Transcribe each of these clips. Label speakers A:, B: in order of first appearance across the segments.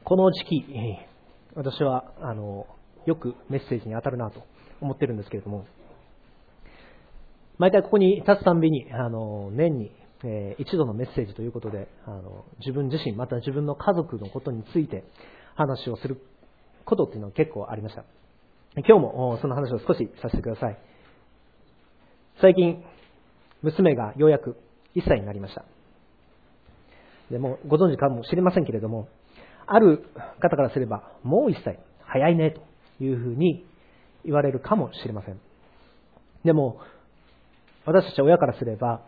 A: この時期、私はよくメッセージに当たるなと思ってるんですけれども、毎回ここに立つたんびに年に一度のメッセージということで自分自身また自分の家族のことについて話をすることっていうのは結構ありました。今日もその話を少しさせてください。最近娘がようやく1歳になりました。でもご存知かもしれませんけれども、ある方からすればもう1歳早いねというふうに言われるかもしれません。でも私たち親からすれば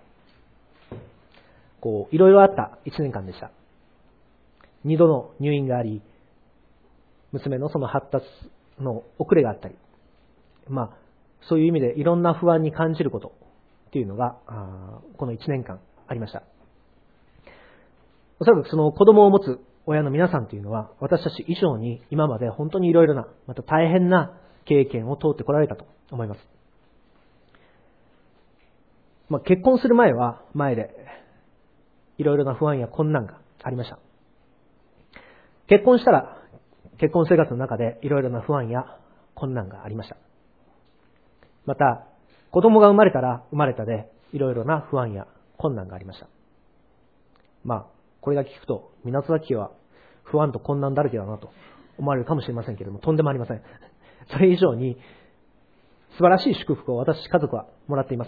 A: いろいろあった1年間でした。2度の入院があり、娘のその発達の遅れがあったり、そういう意味でいろんな不安に感じることっていうのがこの1年間ありました。おそらくその子供を持つ親の皆さんというのは私たち以上に今まで本当にいろいろなまた大変な経験を通ってこられたと思います。結婚する前は前でいろいろな不安や困難がありました。結婚したら結婚生活の中でいろいろな不安や困難がありました。また子供が生まれたら生まれたでいろいろな不安や困難がありました。これだけ聞くと港崎は不安と困難だらけだなと思われるかもしれませんけれども、とんでもありません。それ以上に素晴らしい祝福を私家族はもらっています。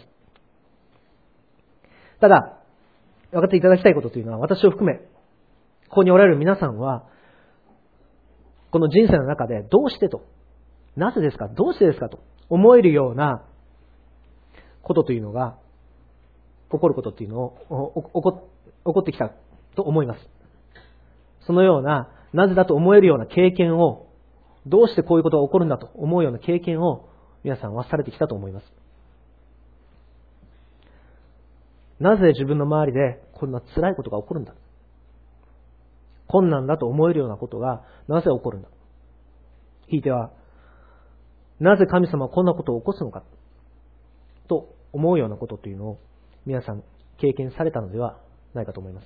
A: ただ分かっていただきたいことというのは、私を含めここにおられる皆さんはこの人生の中でどうしてと、なぜですか、どうしてですかと思えるようなことというのが起こることというのを起こってきたと思います。そのような、なぜだと思えるような経験を、どうしてこういうことが起こるんだと思うような経験を皆さんはされてきたと思います。なぜ自分の周りでこんな辛いことが起こるんだ、困難だと思えるようなことがなぜ起こるんだ、ひいてはなぜ神様はこんなことを起こすのかと思うようなことというのを皆さん経験されたのではないかと思います。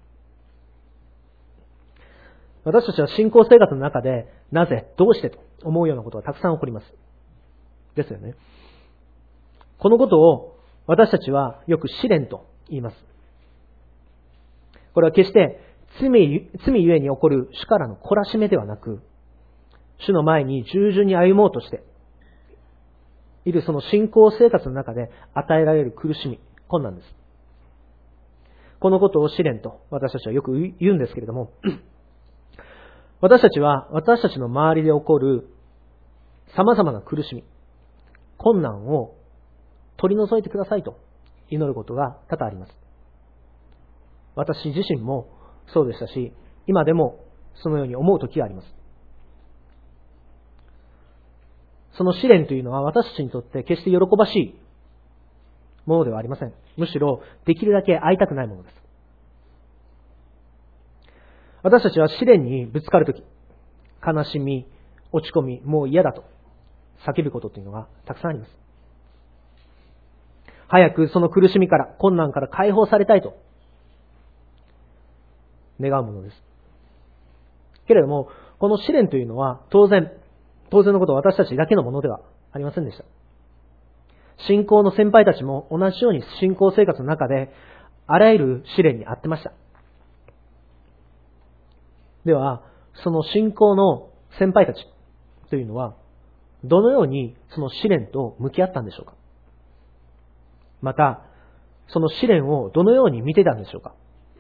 A: 私たちは信仰生活の中でなぜ、どうしてと思うようなことがたくさん起こります。ですよね。このことを私たちはよく試練と言います。これは決して罪ゆえに起こる主からの懲らしめではなく、主の前に従順に歩もうとしているその信仰生活の中で与えられる苦しみ、困難です。このことを試練と私たちはよく言うんですけれども、私たちは私たちの周りで起こる様々な苦しみ、困難を取り除いてくださいと祈ることが多々あります。私自身もそうでしたし、今でもそのように思う時があります。その試練というのは私たちにとって決して喜ばしいものではありません。むしろできるだけ会いたくないものです。私たちは試練にぶつかるとき、悲しみ、落ち込み、もう嫌だと叫ぶことというのがたくさんあります。早くその苦しみから、困難から解放されたいと願うものです。けれども、この試練というのは当然のこと私たちだけのものではありませんでした。信仰の先輩たちも同じように信仰生活の中であらゆる試練に遭ってました。では、その信仰の先輩たちというのはどのようにその試練と向き合ったんでしょうか。また、その試練をどのように見てたんでしょうか。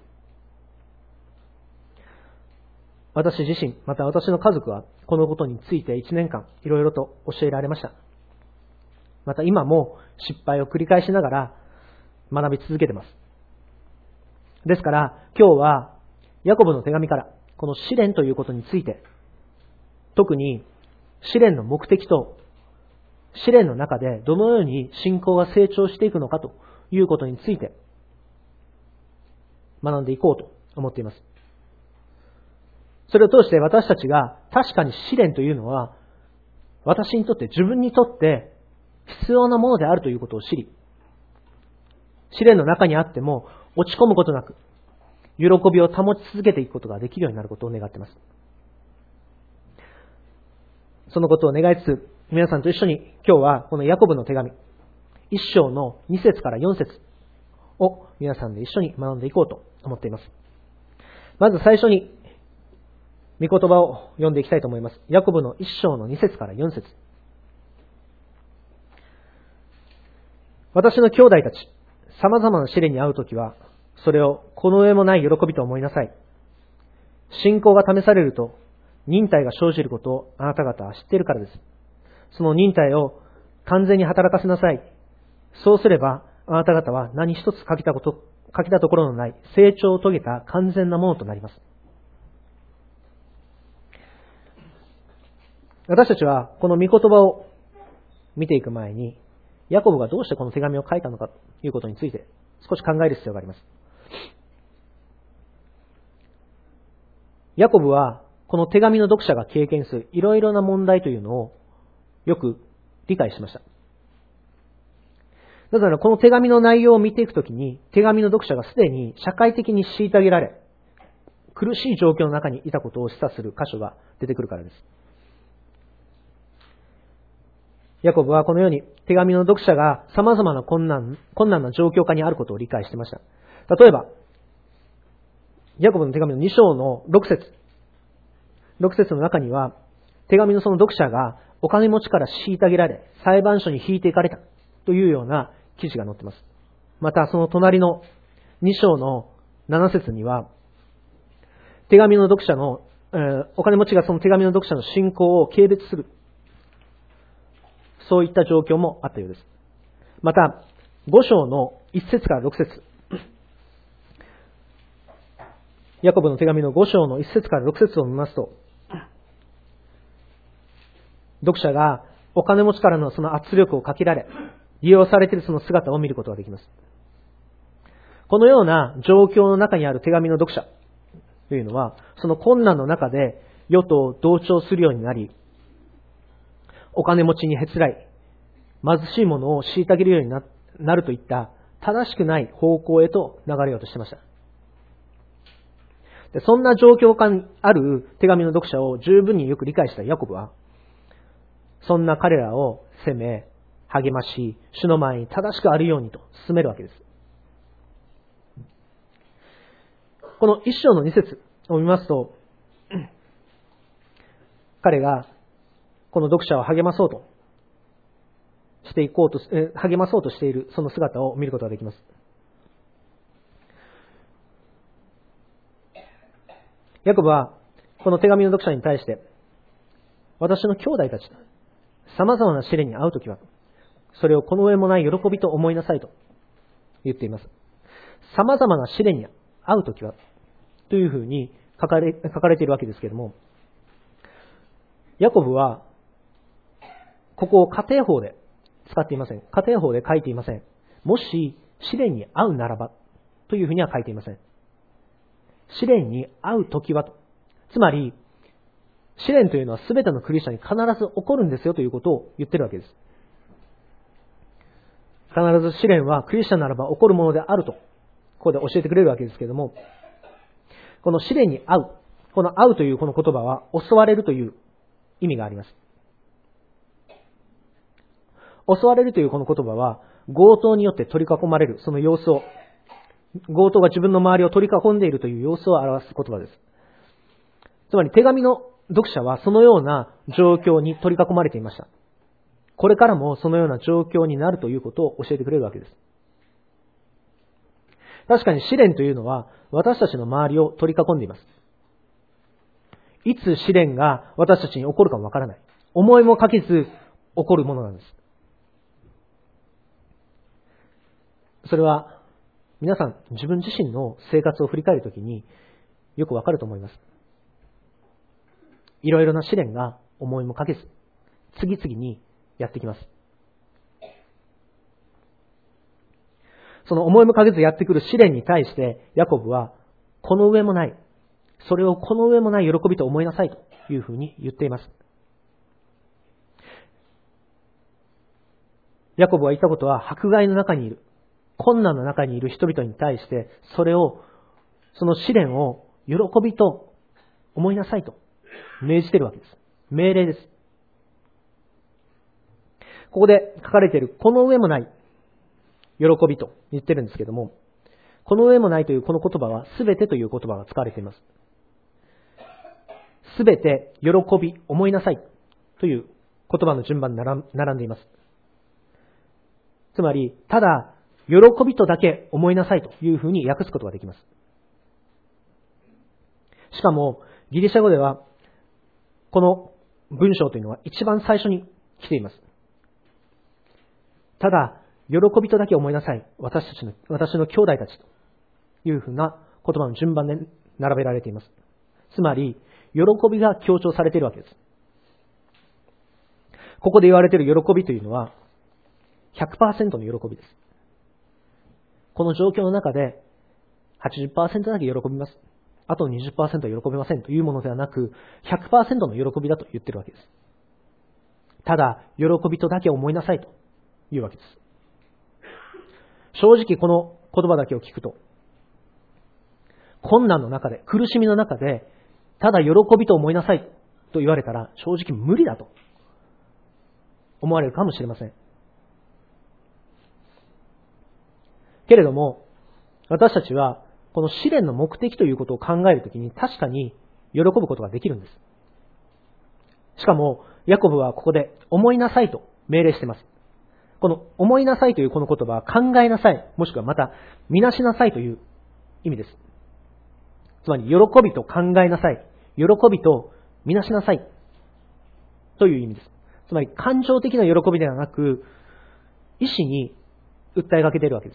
A: 私自身、また私の家族はこのことについて1年間いろいろと教えられました。また今も失敗を繰り返しながら学び続けています。ですから今日はヤコブの手紙からこの試練ということについて、特に試練の目的と試練の中でどのように信仰が成長していくのかということについて学んでいこうと思っています。それを通して私たちが確かに試練というのは私にとって自分にとって必要なものであるということを知り、試練の中にあっても落ち込むことなく喜びを保ち続けていくことができるようになることを願っています。 そのことを願いつつ、皆さんと一緒に今日はこのヤコブの手紙、1章の2節から4節を皆さんで一緒に学んでいこうと思っています。まず最初に、御言葉を読んでいきたいと思います。ヤコブの1章の2節から4節。私の兄弟たち、様々な試練に遭うときは、それをこの上もない喜びと思いなさい。信仰が試されると、忍耐が生じることをあなた方は知っているからです。その忍耐を完全に働かせなさい。そうすれば、あなた方は何一つ欠けたところのない成長を遂げた完全なものとなります。私たちはこの御言葉を見ていく前に、ヤコブがどうしてこの手紙を書いたのかということについて少し考える必要があります。ヤコブはこの手紙の読者が経験するいろいろな問題というのをよく理解しました。だからこの手紙の内容を見ていくときに、手紙の読者がすでに社会的に虐げられ、苦しい状況の中にいたことを示唆する箇所が出てくるからです。ヤコブはこのように手紙の読者が様々な困難な状況下にあることを理解していました。例えば、ヤコブの手紙の2章の6節の中には、手紙のその読者がお金持ちから虐げられ、裁判所に引いていかれたというような記事が載っています。またその隣の2章の7節には、手紙の読者の、お金持ちがその手紙の読者の信仰を軽蔑する。そういった状況もあったようです。また、5章の1節から6節。ヤコブの手紙の5章の1節から6節を見ますと、読者がお金持ちからのその圧力をかけられ、利用されているその姿を見ることができます。このような状況の中にある手紙の読者というのは、その困難の中で世と同調するようになり、お金持ちにへつらい、貧しいものを虐げるようになるといった正しくない方向へと流れようとしていました。で、そんな状況下にある手紙の読者を十分によく理解したヤコブは、そんな彼らを責め、励まし、主の前に正しくあるようにと進めるわけです。この一章の2節を見ますと、彼がこの読者を励まそうとしているその姿を見ることができます。ヤコブはこの手紙の読者に対して、私の兄弟たちと様々な試練に遭うときは、それをこの上もない喜びと思いなさいと言っています。様々な試練に遭うときはというふうに書かれているわけですけれども、ヤコブはここを家庭法で使っていません。家庭法で書いていません。もし試練に遭うならばというふうには書いていません。試練に遭うときはと。つまり、試練というのは全てのクリスチャンに必ず起こるんですよということを言っているわけです。必ず試練はクリスチャンならば起こるものであると、ここで教えてくれるわけですけれども、この試練に遭う、この遭うというこの言葉は襲われるという意味があります。襲われるというこの言葉は強盗によって取り囲まれるその様子を、強盗が自分の周りを取り囲んでいるという様子を表す言葉です。つまり手紙の読者はそのような状況に取り囲まれていました。これからもそのような状況になるということを教えてくれるわけです。確かに試練というのは私たちの周りを取り囲んでいます。いつ試練が私たちに起こるかもわからない。思いもかけず起こるものなんです。それは皆さん自分自身の生活を振り返るときによくわかると思います。いろいろな試練が思いもかけず次々にやってきます。その思いもかけずやってくる試練に対してヤコブはこの上もない、それをこの上もない喜びと思いなさいというふうに言っています。ヤコブは言ったことは迫害の中にいる、困難の中にいる人々に対してその試練を喜びと思いなさいと命じているわけです。命令です。 ここで書かれているこの上もない喜びと言ってるんですけども、この上もないというこの言葉はすべてという言葉が使われています。すべて喜び思いなさいという言葉の順番に並んでいます。つまり、ただ喜びとだけ思いなさいというふうに訳すことができます。しかもギリシャ語ではこの文章というのは一番最初に来ています。ただ喜びとだけ思いなさい、私の兄弟たちというふうな言葉の順番で並べられています。つまり喜びが強調されているわけです。ここで言われている喜びというのは 100% の喜びです。この状況の中で 80% だけ喜びます。あと 20% は喜びませんというものではなく 100% の喜びだと言っているわけです。ただ喜びとだけ思いなさいというわけです。正直この言葉だけを聞くと、困難の中で、苦しみの中で、ただ喜びと思いなさいと言われたら正直無理だと思われるかもしれません。けれども、私たちはこの試練の目的ということを考えるときに確かに喜ぶことができるんです。しかも、ヤコブはここで思いなさいと命令しています。この思いなさいというこの言葉は考えなさい、もしくはまた見なしなさいという意味です。つまり、喜びと考えなさい、喜びと見なしなさいという意味です。つまり、感情的な喜びではなく、意志に訴えかけているわけです。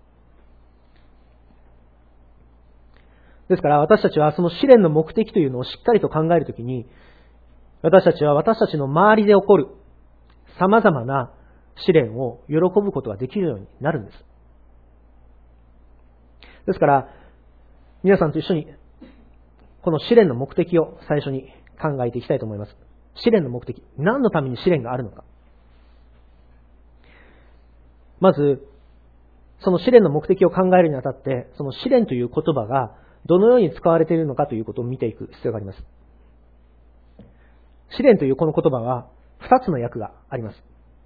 A: ですから私たちはその試練の目的というのをしっかりと考えるときに、私たちは私たちの周りで起こる様々な試練を喜ぶことができるようになるんです。ですから皆さんと一緒にこの試練の目的を最初に考えていきたいと思います。試練の目的、何のために試練があるのか。まずその試練の目的を考えるにあたって、その試練という言葉がどのように使われているのかということを見ていく必要があります。試練というこの言葉は2つの訳があります。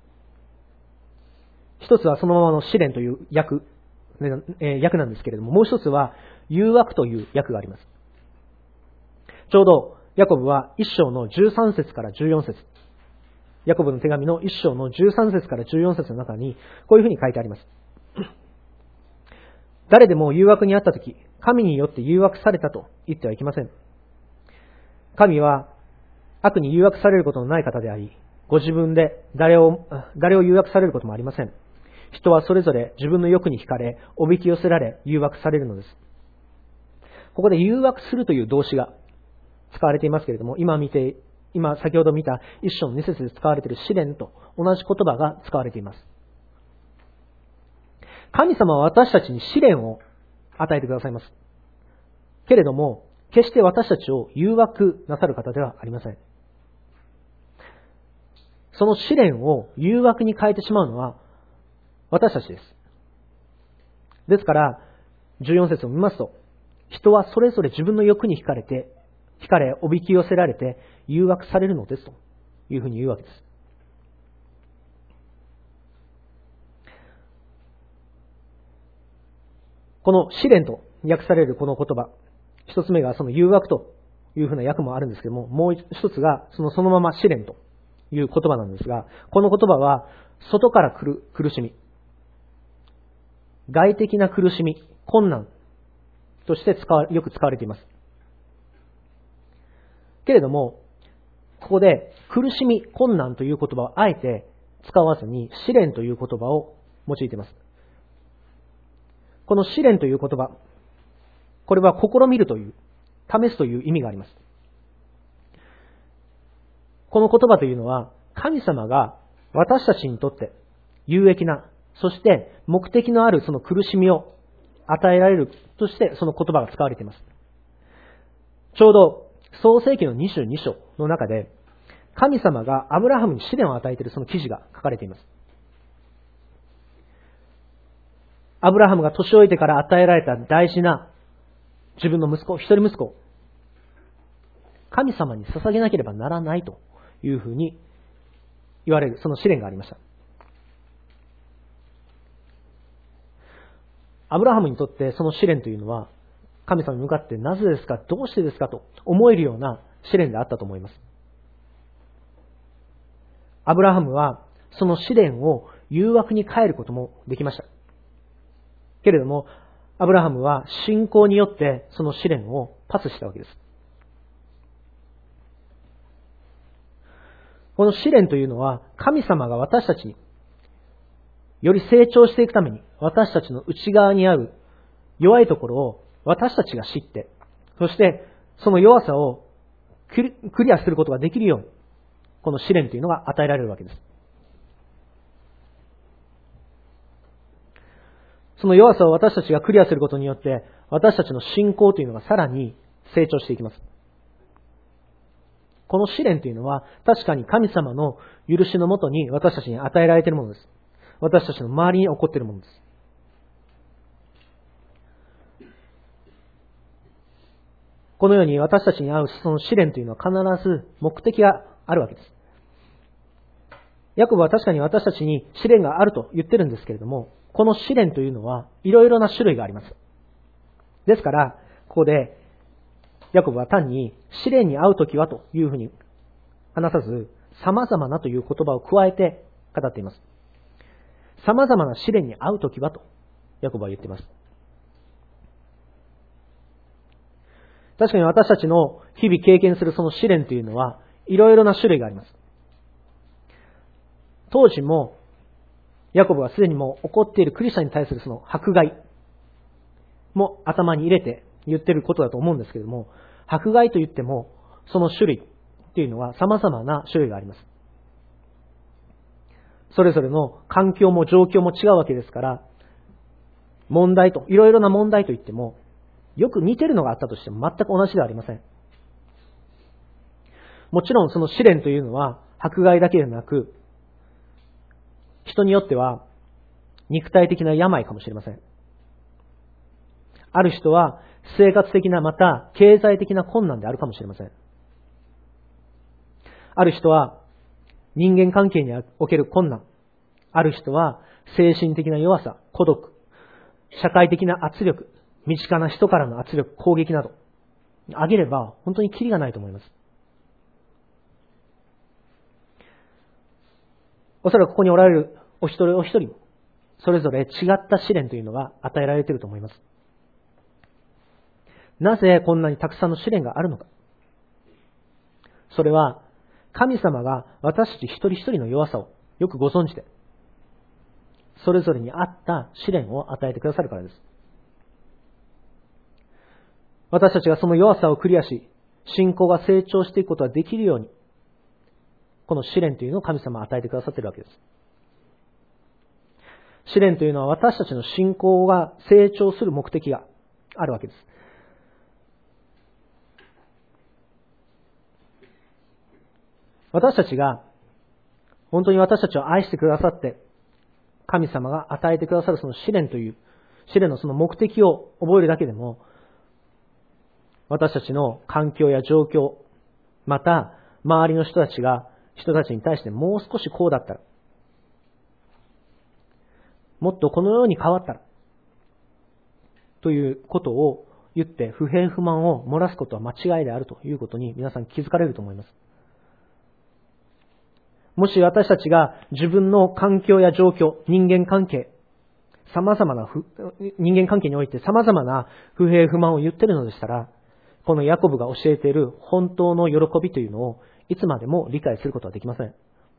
A: 一つはそのままの試練という訳なんですけれども、もう一つは誘惑という訳があります。ちょうどヤコブは1章の13節から14節、ヤコブの手紙の1章の13節から14節の中にこういうふうに書いてあります。誰でも誘惑にあったとき、神によって誘惑されたと言ってはいけません。神は悪に誘惑されることのない方であり、ご自分で誰を誘惑されることもありません。人はそれぞれ自分の欲に惹かれ、おびき寄せられ、誘惑されるのです。ここで誘惑するという動詞が使われていますけれども、今先ほど見た一章の2節で使われている試練と同じ言葉が使われています。神様は私たちに試練を与えてくださいます。けれども、決して私たちを誘惑なさる方ではありません。その試練を誘惑に変えてしまうのは私たちです。ですから、14節を見ますと、人はそれぞれ自分の欲に惹かれ、おびき寄せられて誘惑されるのですというふうに言うわけです。この試練と訳されるこの言葉、一つ目がその誘惑というふうな訳もあるんですけども、もう一つがそのまま試練という言葉なんですが、この言葉は外から来る苦しみ、外的な苦しみ、困難としてよく使われています。けれども、ここで苦しみ、困難という言葉をあえて使わずに試練という言葉を用いています。この試練という言葉、これは試みるという、試すという意味があります。この言葉というのは、神様が私たちにとって有益な、そして目的のあるその苦しみを与えられるとしてその言葉が使われています。ちょうど創世記の22章の中で、神様がアブラハムに試練を与えているその記事が書かれています。アブラハムが年老いてから与えられた大事な自分の息子、一人息子を神様に捧げなければならないというふうに言われる、その試練がありました。 アブラハムにとってその試練というのは、神様に向かってなぜですか、どうしてですかと思えるような試練であったと思います。アブラハムはその試練を誘惑に変えることもできました。けれども、アブラハムは信仰によってその試練をパスしたわけです。この試練というのは、神様が私たちにより成長していくために、私たちの内側にある弱いところを私たちが知って、そしてその弱さをクリアすることができるように、この試練というのが与えられるわけです。その弱さを私たちがクリアすることによって、私たちの信仰というのがさらに成長していきます。この試練というのは、確かに神様の許しのもとに私たちに与えられているものです。私たちの周りに起こっているものです。このように私たちに合うその試練というのは必ず目的があるわけです。ヤコブは確かに私たちに試練があると言ってるんですけれども、この試練というのはいろいろな種類があります。ですから、ここでヤコブは単に試練に遭うときはというふうに話さず、様々なという言葉を加えて語っています。様々な試練に遭うときはとヤコブは言っています。確かに私たちの日々経験するその試練というのはいろいろな種類があります。当時もヤコブはすでにもう起こっているクリスチャンに対するその迫害も頭に入れて言っていることだと思うんですけれども、迫害といってもその種類というのは様々な種類があります。それぞれの環境も状況も違うわけですから、問題と、いろいろな問題といっても、よく似てるのがあったとしても全く同じではありません。もちろんその試練というのは迫害だけでなく、人によっては肉体的な病かもしれません。ある人は生活的なまた経済的な困難であるかもしれません。ある人は人間関係における困難。ある人は精神的な弱さ、孤独、社会的な圧力、身近な人からの圧力、攻撃など。挙げれば本当にキリがないと思います。おそらくここにおられるお一人お一人も、それぞれ違った試練というのが与えられていると思います。なぜこんなにたくさんの試練があるのか。それは、神様が私たち一人一人の弱さをよくご存知で、それぞれに合った試練を与えてくださるからです。私たちがその弱さをクリアし、信仰が成長していくことができるように、この試練というのを神様は与えてくださっているわけです。試練というのは私たちの信仰が成長する目的があるわけです。私たちが本当に私たちを愛してくださって神様が与えてくださるその試練という試練のその目的を覚えるだけでも私たちの環境や状況また周りの人たちに対してもう少しこうだったらもっとこのように変わったらということを言って不平不満を漏らすことは間違いであるということに皆さん気づかれると思います。もし私たちが自分の環境や状況、人間関係において様々な不平不満を言っているのでしたら、このヤコブが教えている本当の喜びというのをいつまでも理解することはできません。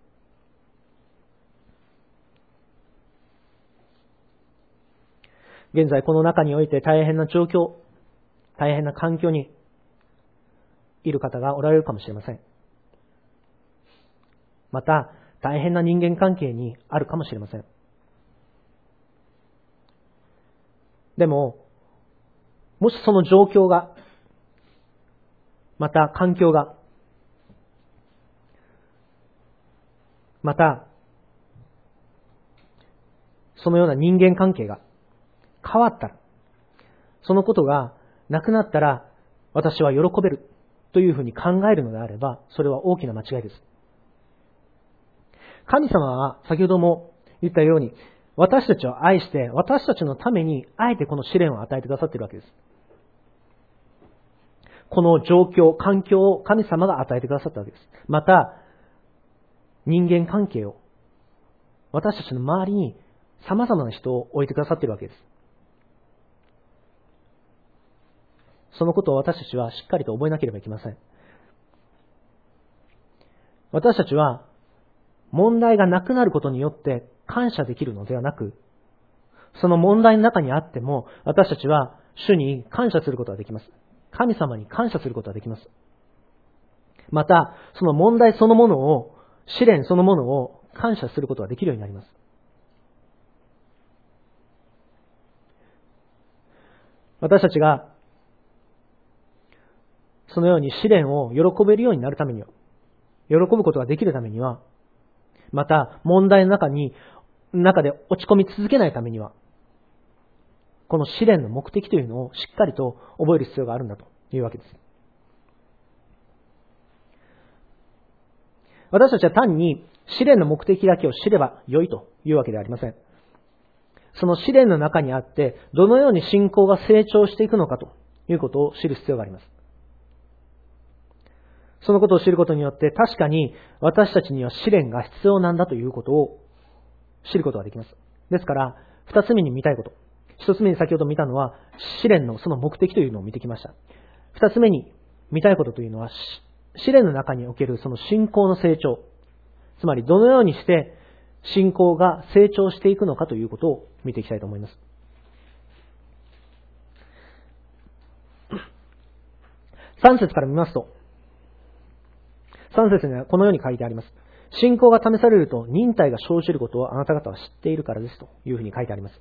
A: 現在この中において大変な状況、大変な環境にいる方がおられるかもしれません。また、大変な人間関係にあるかもしれません。でも、もしその状況が、また環境が、また、そのような人間関係が変わったら、そのことがなくなったら、私は喜べるというふうに考えるのであれば、それは大きな間違いです。神様は先ほども言ったように、 私たちを愛して、私たちのためにあえてこの試練を与えてくださっているわけです。この状況、環境を神様が与えてくださったわけです。また、人間関係を、私たちの周りに様々な人を置いてくださっているわけです。そのことを私たちはしっかりと覚えなければいけません。私たちは問題がなくなることによって感謝できるのではなく、その問題の中にあっても私たちは主に感謝することができます。神様に感謝することができます。また、その問題そのものを、試練そのものを感謝することができるようになります。私たちがそのように試練を喜べるようになるためには、喜ぶことができるためには、また問題の中で落ち込み続けないためには、この試練の目的というのをしっかりと覚える必要があるんだというわけです。私たちは単に試練の目的だけを知れば良いというわけではありません。その試練の中にあって、どのように信仰が成長していくのかということを知る必要があります。そのことを知ることによって、確かに私たちには試練が必要なんだということを知ることができます。ですから、二つ目に見たいこと。一つ目に先ほど見たのは、試練のその目的というのを見てきました。二つ目に見たいことというのは、試練の中におけるその信仰の成長。つまり、どのようにして信仰が成長していくのかということを見ていきたいと思います。3節から見ますと、3節にはこのように書いてあります。信仰が試されると忍耐が生じることをあなた方は知っているからですというふうに書いてあります。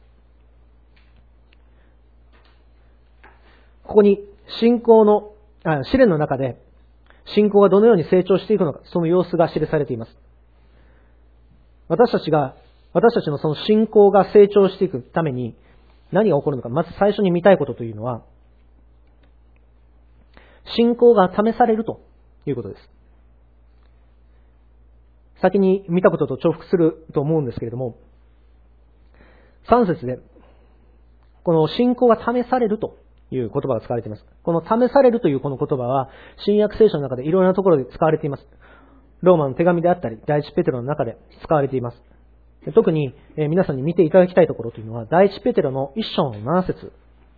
A: ここに試練の中で信仰がどのように成長していくのか、その様子が記されています。私たちのその信仰が成長していくために何が起こるのか、まず最初に見たいことというのは、信仰が試されるということです。先に見たことと重複すると思うんですけれども、3節で、この信仰が試されるという言葉が使われています。この試されるというこの言葉は、新約聖書の中でいろいろなところで使われています。ローマの手紙であったり、第一ペテロの中で使われています。特に皆さんに見ていただきたいところというのは、第一ペテロの1章の7節。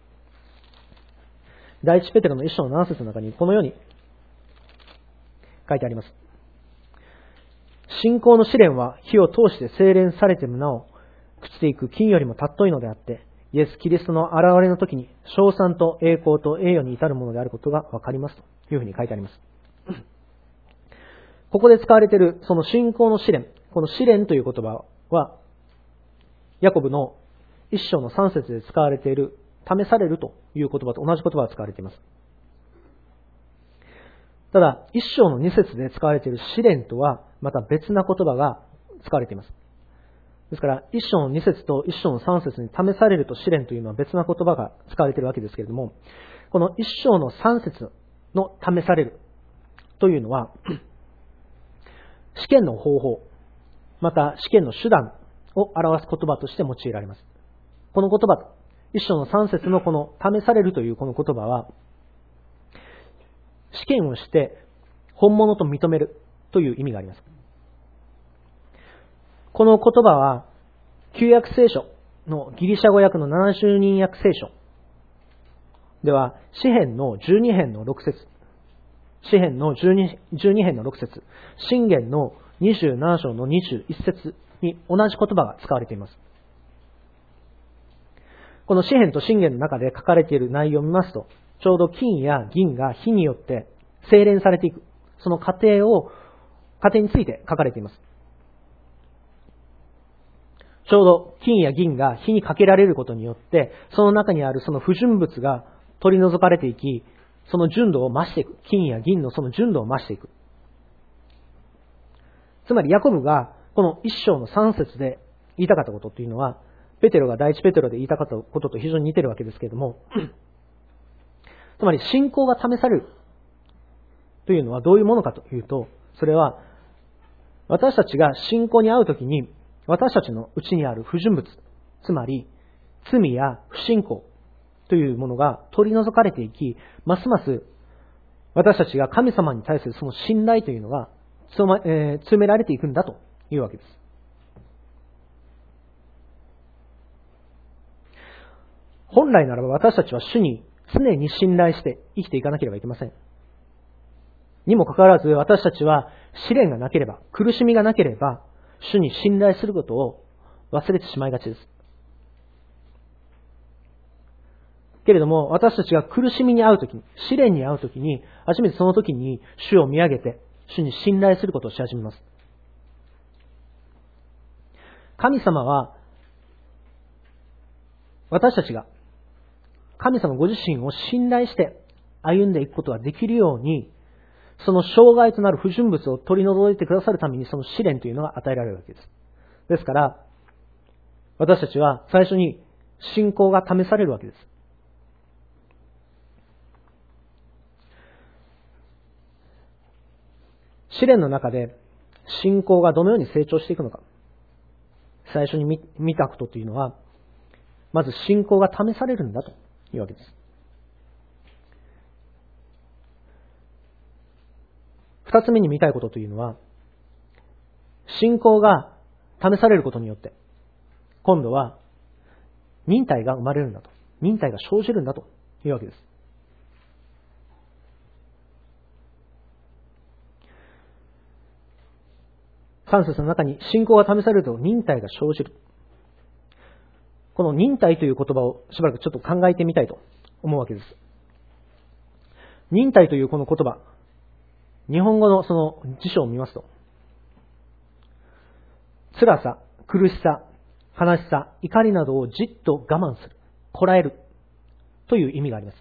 A: 第一ペテロの1章の7節の中にこのように書いてあります。信仰の試練は火を通して精錬されてもなお朽ちていく金よりも尊いのであって、イエス・キリストの現れの時に称賛と栄光と栄誉に至るものであることがわかりますというふうに書いてあります。ここで使われているその信仰の試練、この試練という言葉はヤコブの1章の3節で使われている試されるという言葉と同じ言葉が使われています。ただ、1章の2節で使われている試練とはまた別な言葉が使われています。ですから、1章の2節と1章の3節に試されると試練というのは別な言葉が使われているわけですけれども、この1章の3節の試されるというのは、試験の方法、また試験の手段を表す言葉として用いられます。この言葉、1章の3節のこの試されるというこの言葉は、試験をして本物と認めるという意味があります。この言葉は、旧約聖書のギリシャ語訳の70人訳聖書では、詩編の12編の6節、詩編の12編の6節、箴言の27章の21節に同じ言葉が使われています。この詩編と箴言の中で書かれている内容を見ますと、ちょうど金や銀が火によって精錬されていく、その過程について書かれています。ちょうど金や銀が火にかけられることによって、その中にあるその不純物が取り除かれていき、その純度を増していく。金や銀のその純度を増していく。つまりヤコブがこの一章の3節で言いたかったことというのは、ペテロが第一ペテロで言いたかったことと非常に似てるわけですけれども、つまり信仰が試されるというのはどういうものかというと、それは私たちが信仰に遭うときに、私たちのうちにある不純物、 つまり罪や不信仰というものが取り除かれていき、ますます私たちが神様に対するその信頼というのが強められていくんだというわけです。本来ならば私たちは主に常に信頼して生きていかなければいけません。にもかかわらず私たちは試練がなければ、苦しみがなければ、主に信頼することを忘れてしまいがちです。けれども私たちが苦しみに遭うときに、試練に遭うときに、初めてその時に主を見上げて、主に信頼することをし始めます。神様は、私たちが神様ご自身を信頼して歩んでいくことができるように、その障害となる不純物を取り除いてくださるためにその試練というのが与えられるわけです。ですから、私たちは最初に信仰が試されるわけです。試練の中で信仰がどのように成長していくのか。最初に見たことというのは、まず信仰が試されるんだというわけです。二つ目に見たいことというのは、信仰が試されることによって、今度は忍耐が生まれるんだと。忍耐が生じるんだというわけです。3節の中に信仰が試されると忍耐が生じる。この忍耐という言葉をしばらくちょっと考えてみたいと思うわけです。忍耐というこの言葉、日本語のその辞書を見ますと、辛さ、苦しさ、悲しさ、怒りなどをじっと我慢する、こらえるという意味があります。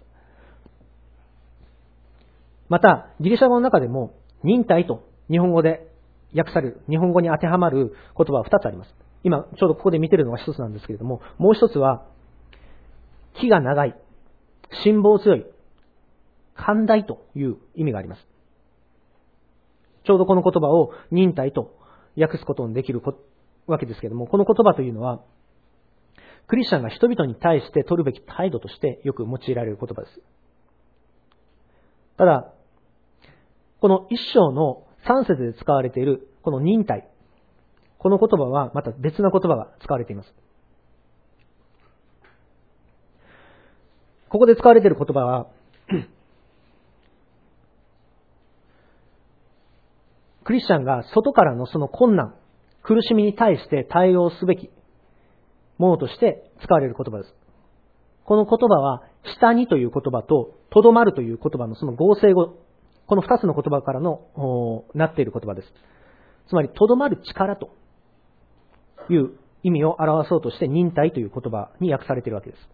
A: また、ギリシャ語の中でも忍耐と日本語で訳される、日本語に当てはまる言葉は2つあります。今、ちょうどここで見ているのが一つなんですけれども、もう一つは、気が長い、辛抱強い、寛大という意味があります。ちょうどこの言葉を忍耐と訳すことのできるわけですけれども、この言葉というのは、クリスチャンが人々に対して取るべき態度としてよく用いられる言葉です。ただ、この一章の3節で使われているこの忍耐、この言葉はまた別な言葉が使われています。ここで使われている言葉は、クリスチャンが外からのその困難、苦しみに対して対応すべきものとして使われる言葉です。この言葉は、下にという言葉と、とどまるという言葉のその合成語、この二つの言葉からのなっている言葉です。つまり、とどまる力という意味を表そうとして、忍耐という言葉に訳されているわけです。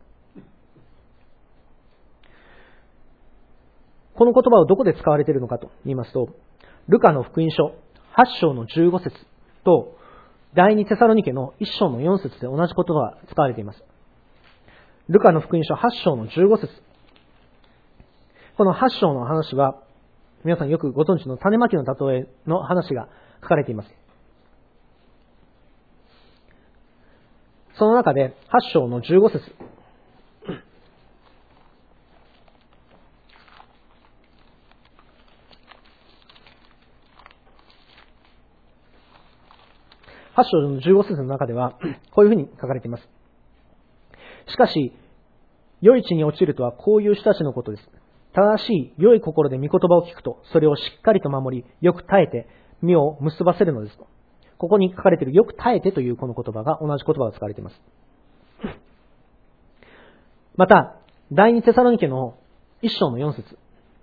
A: この言葉をどこで使われているのかと言いますと、ルカの福音書8章の15節と第2テサロニケの1章の4節で同じ言葉が使われています。ルカの福音書8章の15節。この8章の話は、皆さんよくご存知の種まきの例えの話が書かれています。その中で8章の15節。8章の15節の中では、こういうふうに書かれています。しかし、良い地に落ちるとはこういう人たちのことです。正しい良い心で御言葉を聞くと、それをしっかりと守り、よく耐えて、実を結ばせるのですと。ここに書かれているよく耐えてというこの言葉が同じ言葉が使われています。また、第2テサロニケの1章の4節。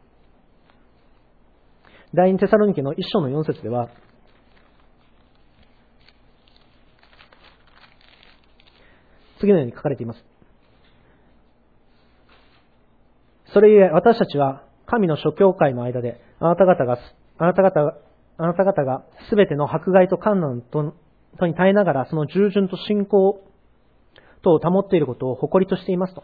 A: 第2テサロニケの1章の4節では、次のように書かれています。それゆえ私たちは神の諸教会の間であなた方がすべての迫害と困難とに耐えながらその従順と信仰とを保っていることを誇りとしていますと。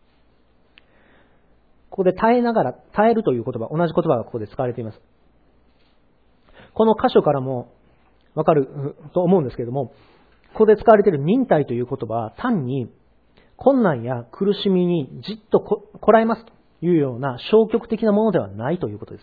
A: ここで耐えながら、耐えるという言葉、同じ言葉がここで使われています。この箇所からもわかると思うんですけれども、 ここで使われている忍耐という言葉は単に困難や苦しみにじっとこらえますというような消極的なものではないということです。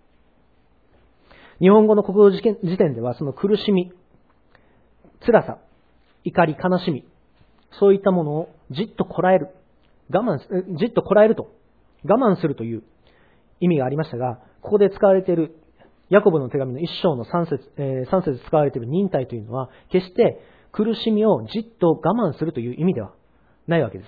A: 日本語の国語辞典ではその苦しみ、辛さ、怒り、悲しみ、そういったものをじっとこらえる、じっとこらえると、我慢するという意味がありましたが、ここで使われているヤコブの手紙の1章の3節使われている忍耐というのは、決して苦しみをじっと我慢するという意味ではないわけです。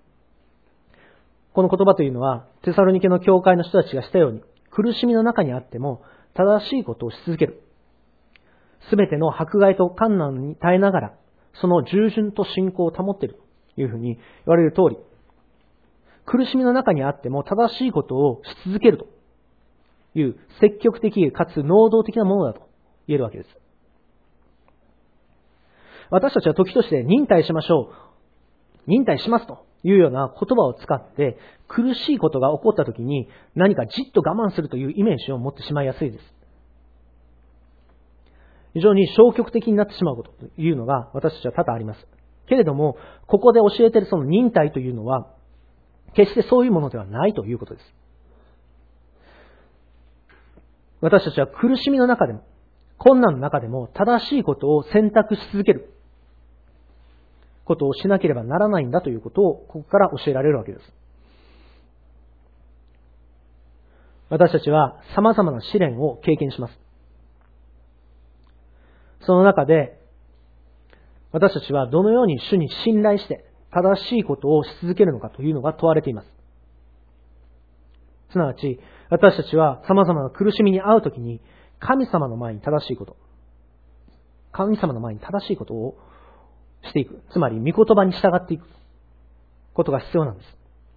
A: この言葉というのは、テサロニケの教会の人たちがしたように、苦しみの中にあっても正しいことをし続ける。すべての迫害と困難に耐えながら、その従順と信仰を保っているというふうに言われる通り、苦しみの中にあっても正しいことをし続けるという積極的かつ能動的なものだと言えるわけです。私たちは時として忍耐しましょう、忍耐しますというような言葉を使って苦しいことが起こった時に何かじっと我慢するというイメージを持ってしまいやすいです。非常に消極的になってしまうことというのが私たちは多々あります。けれども、ここで教えているその忍耐というのは決してそういうものではないということです。私たちは苦しみの中でも困難の中でも正しいことを選択し続けることをしなければならないんだということをここから教えられるわけです。私たちは様々な試練を経験します。その中で私たちはどのように主に信頼して正しいことをし続けるのかというのが問われています。すなわち私たちは様々な苦しみに遭うときに神様の前に正しいこと、神様の前に正しいことをしていく。つまり御言葉に従っていくことが必要なんです。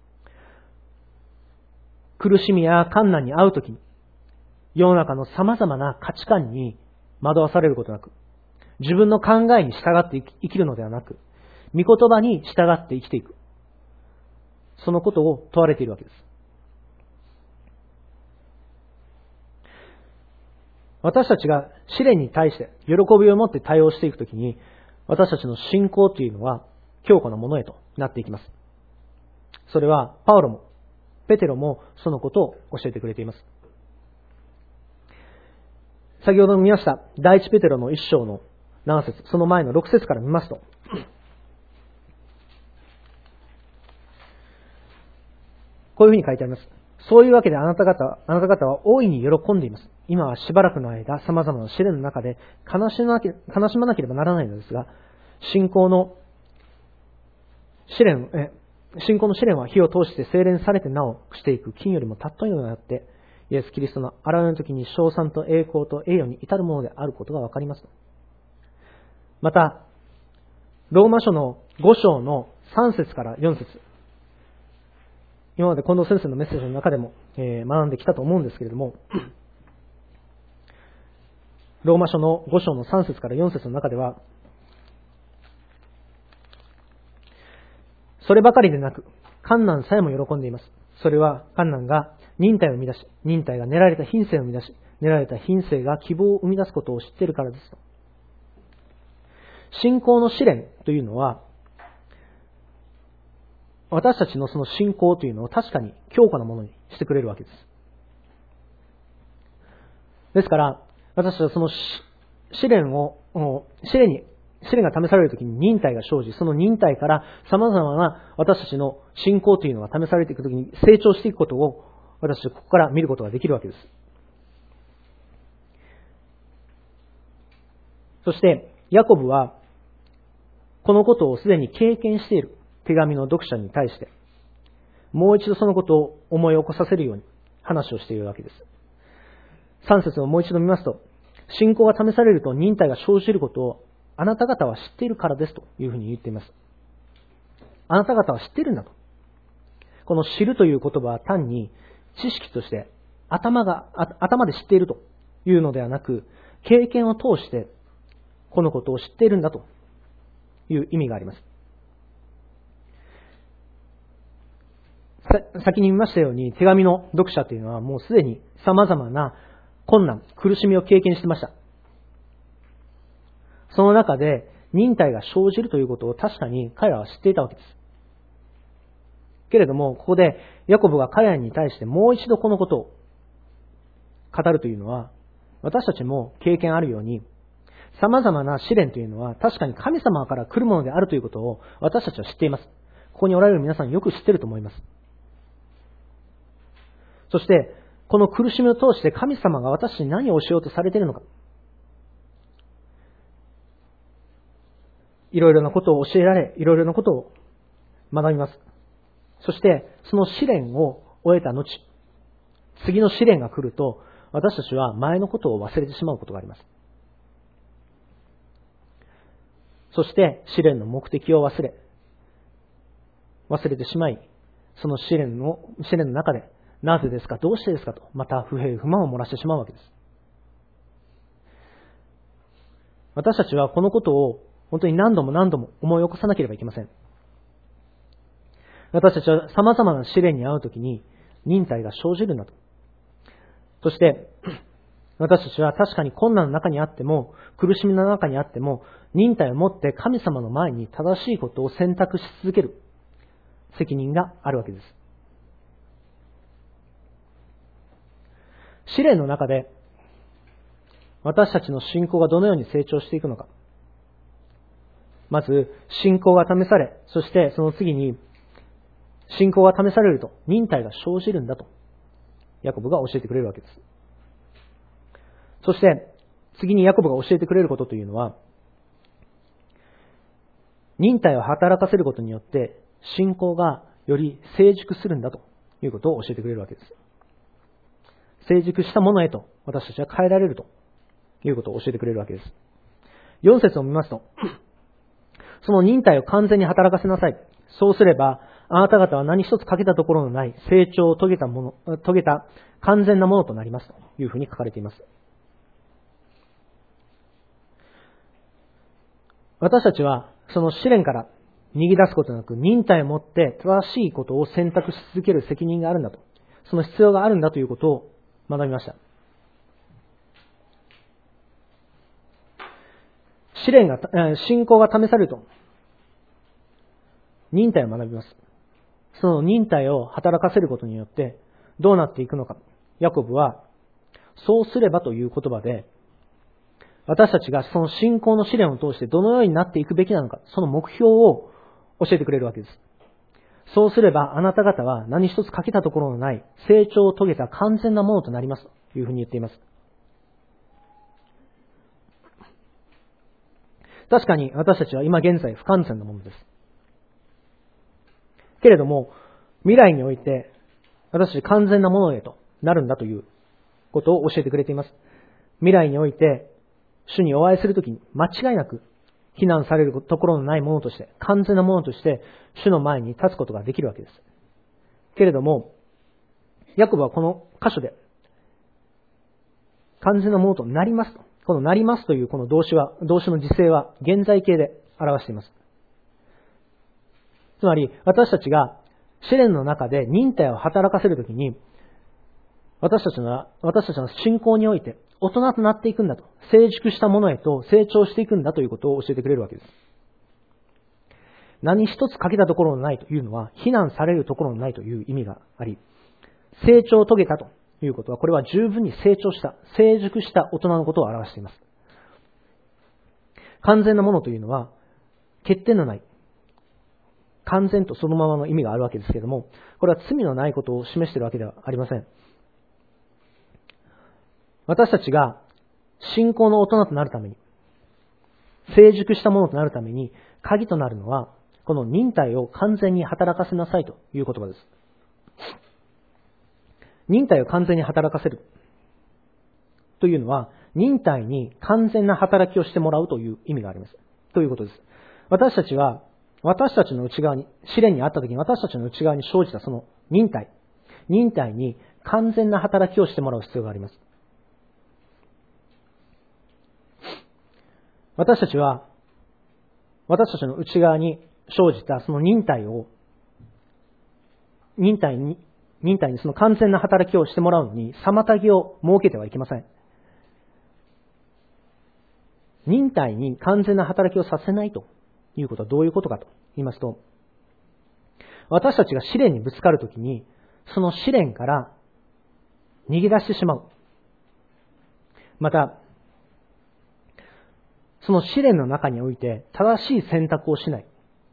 A: 苦しみや困難に遭うときに世の中の様々な価値観に惑わされることなく、自分の考えに従って生きるのではなく、御言葉に従って生きていく。そのことを問われているわけです。私たちが試練に対して喜びを持って対応していくときに、私たちの信仰というのは強固なものへとなっていきます。それはパウロもペテロもそのことを教えてくれています。先ほど見ました第一ペテロの1章の7節、その前の6節から見ますと、こういうふうに書いてあります。そういうわけであなた方は大いに喜んでいます。今はしばらくの間、様々な試練の中で悲しまなければならないのですが、信仰の試練は火を通して精錬されてなおしていく金よりも尊いのであって、イエス・キリストの現れの時に称賛と栄光と栄誉に至るものであることがわかります。また、ローマ書の5章の3節から4節、今まで近藤先生のメッセージの中でも学んできたと思うんですけれども、ローマ書の5章の3節から4節の中では、そればかりでなく、患難さえも喜んでいます。それは患難が忍耐を生み出し、忍耐が練られた品性を生み出し、練られた品性が希望を生み出すことを知っているからですと。信仰の試練というのは、私たちのその信仰というのを確かに強固なものにしてくれるわけです。ですから、私たちはその試練が試されるときに忍耐が生じ、その忍耐から様々な私たちの信仰というのが試されていくときに成長していくことを私たちはここから見ることができるわけです。そして、ヤコブはこのことをすでに経験している手紙の読者に対して、もう一度そのことを思い起こさせるように話をしているわけです。3節をもう一度見ますと、信仰が試されると忍耐が生じることをあなた方は知っているからですというふうに言っています。あなた方は知っているんだと。この知るという言葉は単に知識として頭で知っているというのではなく、経験を通してこのことを知っているんだという意味があります。先に見ましたように、手紙の読者というのはもうすでに様々な困難、苦しみを経験していました。その中で忍耐が生じるということを確かに彼らは知っていたわけです。けれども、ここでヤコブが彼らに対してもう一度このことを語るというのは、私たちも経験あるように、様々な試練というのは確かに神様から来るものであるということを私たちは知っています。ここにおられる皆さんよく知っていると思います。そして、この苦しみを通して神様が私に何をしようとされているのか。いろいろなことを教えられ、いろいろなことを学びます。そして、その試練を終えた後、次の試練が来ると、私たちは前のことを忘れてしまうことがあります。そして、試練の目的を忘れてしまい、その試練の中で、なぜですか、どうしてですかと、また不平不満を漏らしてしまうわけです。私たちはこのことを本当に何度も何度も思い起こさなければいけません。私たちは様々な試練に遭うときに忍耐が生じるんだと。そして、私たちは確かに困難の中にあっても、苦しみの中にあっても、忍耐を持って神様の前に正しいことを選択し続ける責任があるわけです。試練の中で、私たちの信仰がどのように成長していくのか。まず、信仰が試され、そしてその次に、信仰が試されると忍耐が生じるんだと、ヤコブが教えてくれるわけです。そして、次にヤコブが教えてくれることというのは、忍耐を働かせることによって、信仰がより成熟するんだということを教えてくれるわけです。成熟したものへと私たちは変えられるということを教えてくれるわけです。4節を見ますと、その忍耐を完全に働かせなさい。そうすれば、あなた方は何一つ欠けたところのない成長を遂げた完全なものとなりますというふうに書かれています。私たちはその試練から逃げ出すことなく忍耐を持って正しいことを選択し続ける責任があるんだと、その必要があるんだということを学びました。信仰が試されると忍耐を学びます。その忍耐を働かせることによってどうなっていくのか。ヤコブはそうすればという言葉で、私たちがその信仰の試練を通してどのようになっていくべきなのか、その目標を教えてくれるわけです。そうすればあなた方は何一つ欠けたところのない成長を遂げた完全なものとなりますというふうに言っています。確かに私たちは今現在不完全なものです。けれども、未来において私たち完全なものへとなるんだということを教えてくれています。未来において主にお会いするときに間違いなく非難されるところのないものとして、完全なものとして主の前に立つことができるわけです。けれども、ヤコブはこの箇所で完全なものとなりますと、このなりますというこの動詞の時制は現在形で表しています。つまり私たちが試練の中で忍耐を働かせるときに、私たちの信仰において大人となっていくんだと、成熟したものへと成長していくんだということを教えてくれるわけです。何一つ欠けたところのないというのは、非難されるところのないという意味があり、成長を遂げたということは、これは十分に成長した、成熟した大人のことを表しています。完全なものというのは、欠点のない、完全とそのままの意味があるわけですけれども、これは罪のないことを示しているわけではありません。私たちが信仰の大人となるために、成熟したものとなるために、鍵となるのは、この忍耐を完全に働かせなさいという言葉です。忍耐を完全に働かせるというのは、忍耐に完全な働きをしてもらうという意味があります。ということです。私たちの内側に、試練にあった時に私たちの内側に生じたその忍耐に完全な働きをしてもらう必要があります。私たちの内側に生じたその忍耐にその完全な働きをしてもらうのに妨げを設けてはいけません。 忍耐に完全な働きをさせないということはどういうことかと言いますと、私たちが試練にぶつかるときに、その試練から逃げ出してしまう。また、その試練の中において正しい選択をしない。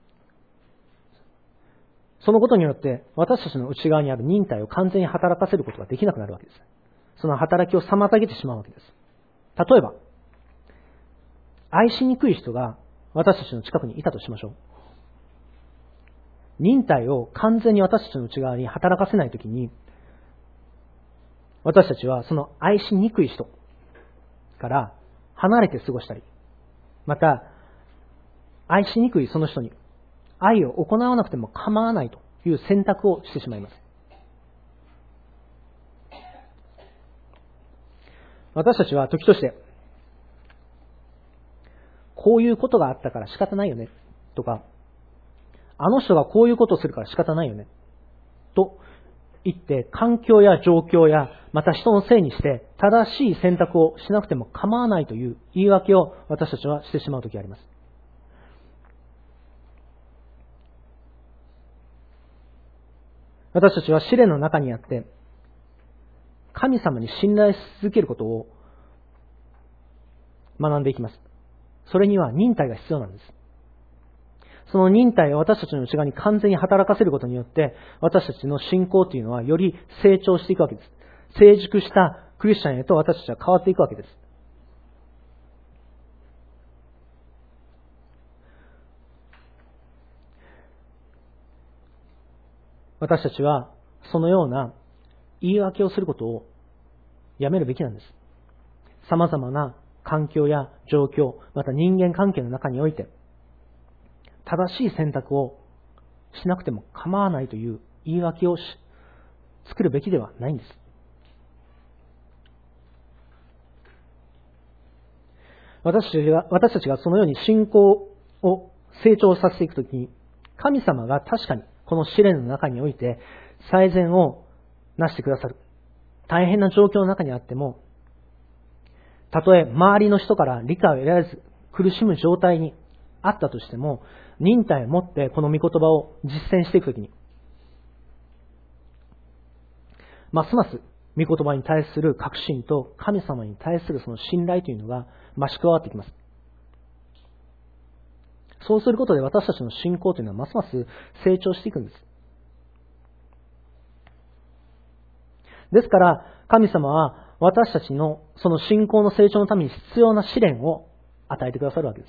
A: そのことによって私たちの内側にある忍耐を完全に働かせることができなくなるわけです。その働きを妨げてしまうわけです。例えば、愛しにくい人が私たちの近くにいたとしましょう。忍耐を完全に私たちの内側に働かせないときに、私たちはその愛しにくい人から離れて過ごしたり、また、愛しにくいその人に愛を行わなくても構わないという選択をしてしまいます。私たちは時として、こういうことがあったから仕方ないよね、とか、あの人がこういうことをするから仕方ないよね、と言って、環境や状況や、また人のせいにして、正しい選択をしなくても構わないという言い訳を私たちはしてしまうときがあります。私たちは試練の中にあって、神様に信頼し続けることを学んでいきます。それには忍耐が必要なんです。その忍耐を私たちの内側に完全に働かせることによって、私たちの信仰というのはより成長していくわけです。成熟したクリスチャンへと私たちは変わっていくわけです。私たちはそのような言い訳をすることをやめるべきなんです。様々な環境や状況、また人間関係の中において、正しい選択をしなくても構わないという言い訳を作るべきではないんです。私たちがそのように信仰を成長させていくときに、神様が確かにこの試練の中において最善をなしてくださる。大変な状況の中にあっても、たとえ周りの人から理解を得られず苦しむ状態にあったとしても、忍耐を持ってこの御言葉を実践していくときに、ますます御言葉に対する確信と神様に対するその信頼というのが増し加わってきます。そうすることで私たちの信仰というのはますます成長していくんです。ですから神様は私たちのその信仰の成長のために必要な試練を与えてくださるわけです。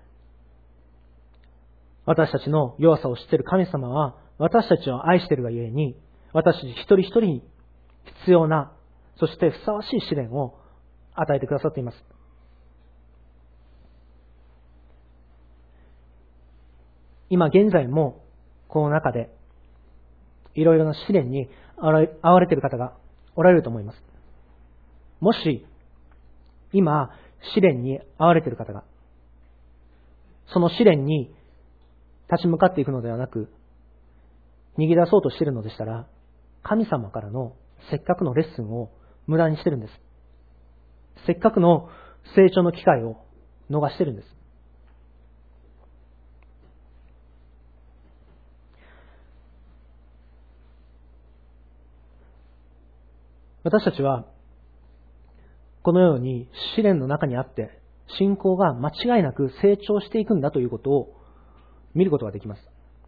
A: 私たちの弱さを知っている神様は私たちを愛しているがゆえに、私たち一人一人に必要な、そしてふさわしい試練を与えてくださっています。今現在もこの中でいろいろな試練に遭われている方がおられると思います。もし今試練に遭われている方がその試練に立ち向かっていくのではなく逃げ出そうとしているのでしたら、神様からのせっかくのレッスンを無駄にしてるんです。せっかくの成長の機会を逃してるんです。私たちはこのように試練の中にあって信仰が間違いなく成長していくんだということを見ることができます。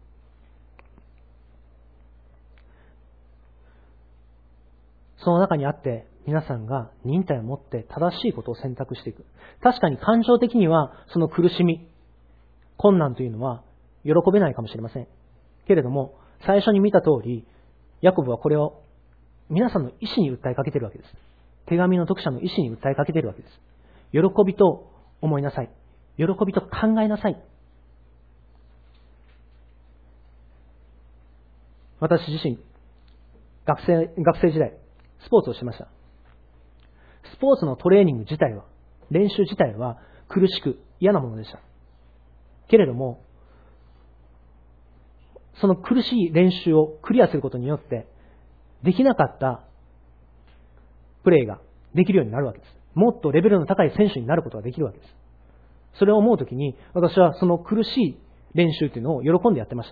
A: その中にあって皆さんが忍耐を持って正しいことを選択していく。確かに感情的にはその苦しみ、困難というのは喜べないかもしれません。けれども最初に見た通り、ヤコブはこれを皆さんの意思に訴えかけているわけです。手紙の読者の意思に訴えかけているわけです。喜びと思いなさい。喜びと考えなさい。私自身、学生時代、スポーツをしてました。スポーツのトレーニング自体は、練習自体は苦しく嫌なものでした。けれども、その苦しい練習をクリアすることによって、できなかったプレーができるようになるわけです。もっとレベルの高い選手になることができるわけです。 それを思うときに、私はその苦しい練習っていうのを喜んでやってました。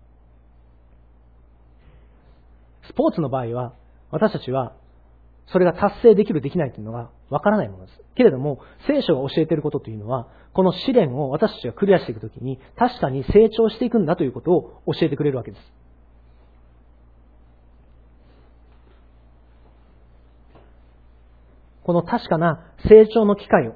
A: スポーツの場合は、私たちは、それが達成できるできないというのがわからないものです。けれども、聖書が教えていることというのは、この試練を私たちがクリアしていくときに、確かに成長していくんだということを教えてくれるわけです。この確かな成長の機会を、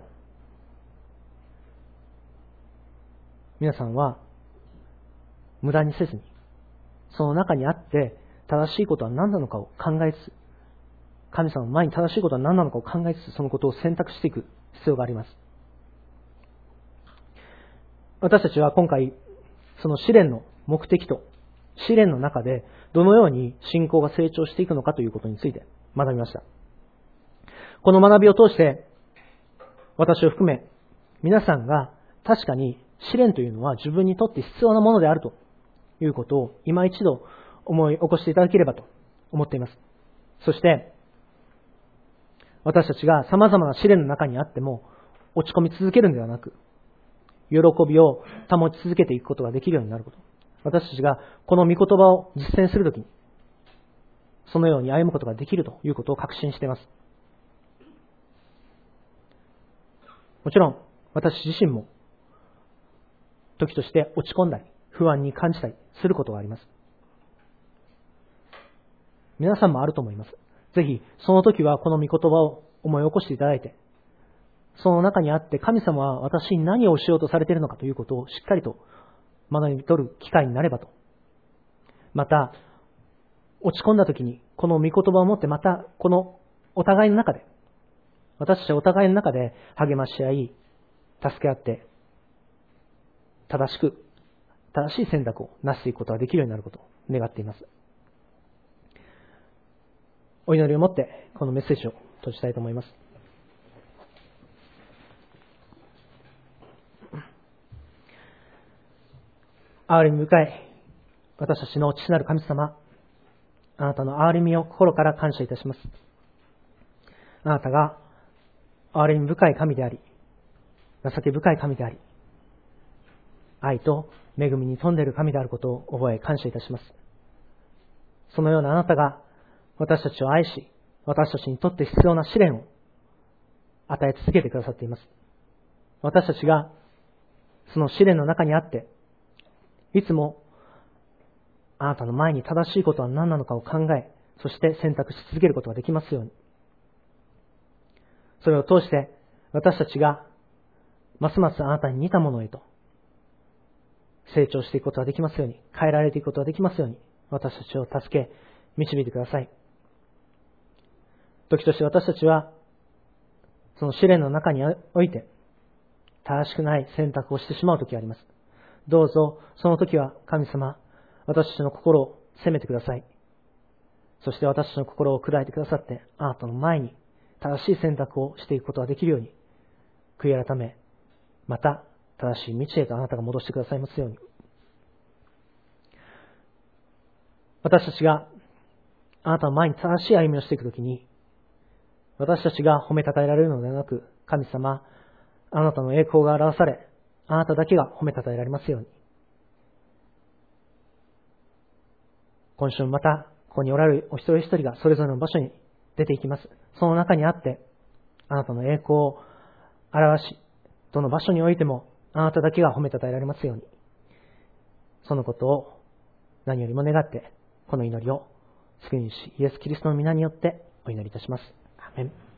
A: 皆さんは無駄にせずに、その中にあって正しいことは何なのかを考えつつ、神様の前に正しいことは何なのかを考えつつ、そのことを選択していく必要があります。私たちは今回、その試練の目的と、試練の中でどのように信仰が成長していくのかということについて学びました。この学びを通して、私を含め、皆さんが確かに試練というのは自分にとって必要なものであるということを今一度思い起こしていただければと思っています。そして、私たちが様々な試練の中にあっても落ち込み続けるのではなく、喜びを保ち続けていくことができるようになること。私たちがこの御言葉を実践するときに、そのように歩むことができるということを確信しています。もちろん、私自身も、時として落ち込んだり、不安に感じたりすることがあります。皆さんもあると思います。ぜひ、その時はこの御言葉を思い起こしていただいて、その中にあって神様は私に何をしようとされているのかということをしっかりと学び取る機会になればと。また、落ち込んだ時にこの御言葉を持ってまたこのお互いの中で、私たちはお互いの中で励まし合い、助け合って、正しい選択をなしていくことができるようになることを願っています。お祈りを持ってこのメッセージを閉じたいと思います。憐れみ深い私たちの父なる神様、あなたの憐れみを心から感謝いたします。あなたが憐れみ深い神であり、情け深い神であり、愛と恵みに富んでいる神であることを覚え感謝いたします。そのようなあなたが私たちを愛し、私たちにとって必要な試練を与え続けてくださっています。私たちがその試練の中にあって、いつもあなたの前に正しいことは何なのかを考え、そして選択し続けることができますように。それを通して私たちがますますあなたに似たものへと成長していくことができますように、変えられていくことができますように、私たちを助け、導いてください。時として私たちは、その試練の中において、正しくない選択をしてしまう時があります。どうぞ、その時は神様、私たちの心を責めてください。そして私たちの心を砕いてくださって、あなたの前に正しい選択をしていくことができるように、悔い改め、また正しい道へとあなたが戻してくださいますように。私たちがあなたの前に正しい歩みをしていくときに、私たちが褒めたたえられるのではなく、神様、あなたの栄光が表され、あなただけが褒めたたえられますように。今週もまた、ここにおられるお一人一人がそれぞれの場所に出ていきます。その中にあって、あなたの栄光を表し、どの場所においても、あなただけが褒めたたえられますように。そのことを何よりも願って、この祈りを救い主イエス・キリストの皆によってお祈りいたします。アーメン。